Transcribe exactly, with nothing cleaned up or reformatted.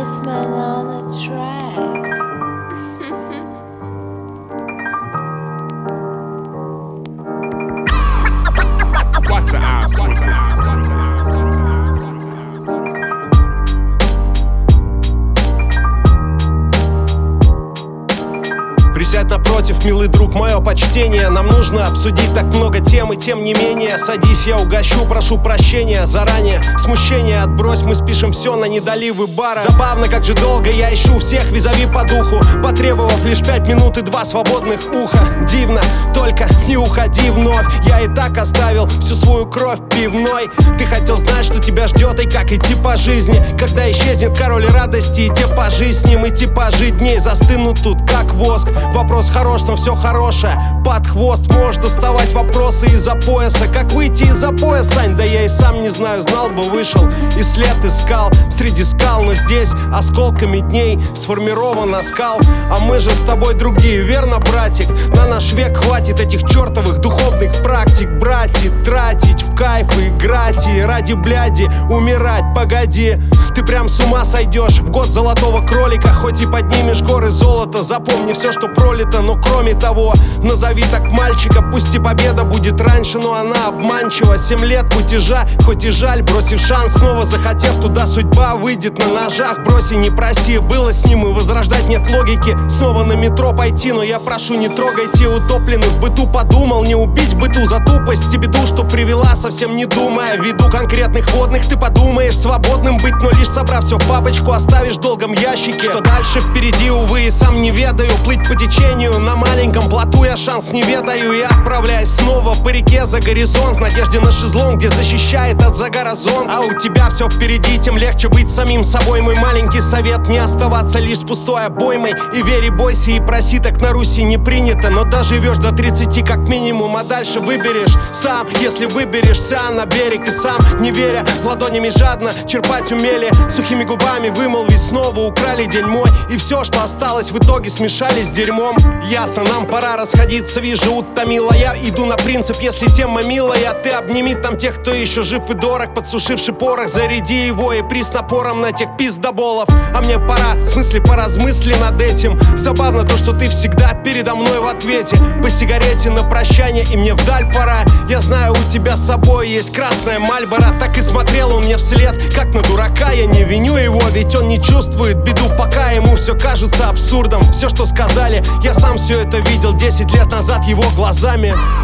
Iceman on a track. Watch your eyes, watch your eyes, watch your eyes, watch your eyes. Присядь напротив, милый друг, мое почтение. Нам нужно обсудить так много тем, и тем не менее садись, я угощу, прошу прощения заранее. Смущение отбрось, мы спишем все на недоливы бара. Забавно, как же долго я ищу всех визави по духу, потребовав лишь пять минут и два свободных уха. Дивно, только не уходи вновь. Я и так оставил всю свою кровь пивной. Ты хотел знать, что тебя ждет и как идти по жизни, когда исчезнет король радости и типажи с ним. И типажи дней застынут тут, как воск. Вопрос хорош, но все хорошее под хвост. Можешь доставать вопросы из-за пояса. Как выйти из-за пояса, Сань? Да я и сам не знаю, знал бы, вышел и след искал среди скал. Но здесь осколками дней сформирована скал. А мы же с тобой другие, верно, братик? На наш век хватит этих чертовых духовных практик. Братья, тратить в кайф и играть, и ради бляди умирать, погоди. Ты прям с ума сойдешь в год золотого кролика. Хоть и поднимешь горы золота, запомни все, что пролито. Но кроме того, назови так мальчика. Пусть и победа будет раньше, но она обманчива. Семь лет кутежа, хоть и жаль, бросив шанс, снова захотев туда, судьба выйдет на ножах. Брось и не проси, было с ним и возрождать нет логики. Снова на метро пойти, но я прошу, не трогайте утопленных в быту. Подумал, не убить быту за тупость и беду, что привела, совсем не думая. Ввиду конкретных водных ты подумаешь свободным быть, но лишь собрав все в папочку, оставишь в долгом ящике. Что дальше впереди, увы, и сам не ведаю. Плыть по течению на маленьком плоту я шанс не ведаю. И отправляюсь снова по реке за горизонт, в надежде на шезлонг, где защищает от загара зон. А у тебя все впереди, тем легче быть самим собой. Мой маленький совет: не оставаться лишь с пустой обоймой. И верь, и бойся, и проси, так на Руси не принято. Но доживешь до тридцати как минимум, а дальше выберешь сам. Если выберешься на берег и сам, не веря, ладонями жадно черпать умели, сухими губами вымолвить снова: украли день мой. И все, что осталось, в итоге смешали с дерьмом. Ясно, нам пора расходиться, вижу, утомила. Я иду на принцип: если тема милая, ты обними там тех, кто еще жив и дорог. Подсушивший порох, заряди его и приз напором на тех пиздоболов. А мне пора, в смысле поразмысли над этим. Забавно то, что ты всегда передо мной в ответе. По сигарете на прощание, и мне вдаль пора. Я знаю, у тебя с собой есть красная Мальборо. Так и смотрел он мне вслед, как на дурака. Я не виню его, ведь он не чувствует беду, пока ему все кажется абсурдом. Все, что сказали, я сам все это видел десять лет назад его глазами.